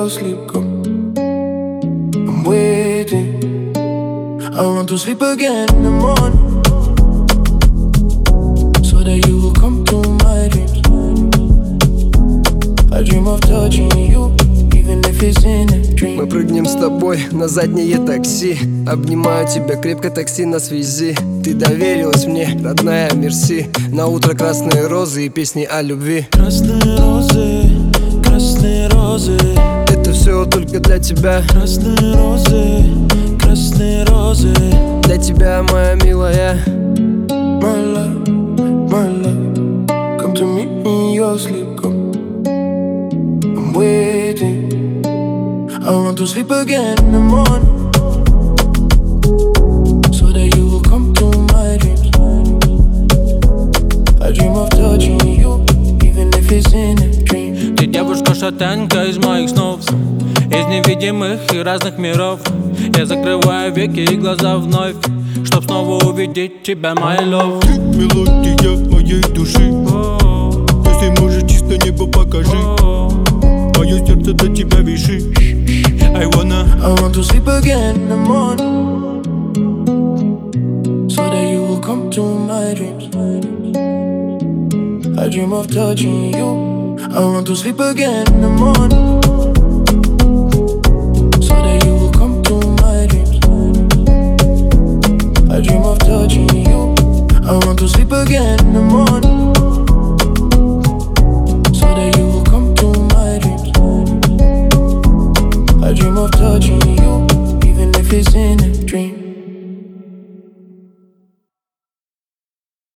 your sleep, come. I'm waiting. I want to sleep again in the morning, so that you will come to my dreams. I dream of touching you, even if it's in a dream. Мы прыгнем с тобой на заднее такси. Обнимаю тебя крепко, такси на связи. Ты доверилась мне, родная, мерси. На утро красные розы и песни о любви. Красные розы, красные розы. Это все только для тебя. Красные розы, красные розы. Для тебя, моя милая. My love, my love, come to me in your sleep, come. I'm waiting. I want to sleep again in the morning, so that you will come to my dreams. I dream of touching you, even if it's in a dream. Ты девушка-шатенка из моих снов, из невидимых и разных миров. Я закрываю веки и глаза вновь, чтоб снова увидеть тебя, my love. Ты мелодия моей души, если можешь, чисто небо покажи. Мое сердце до тебя виши. I want to sleep again in the morning, so that you will come to my dreams. I dream of touching you. I want to sleep again in the morning, so that you will come to my dreams. I dream of touching you. I want to sleep again in the morning.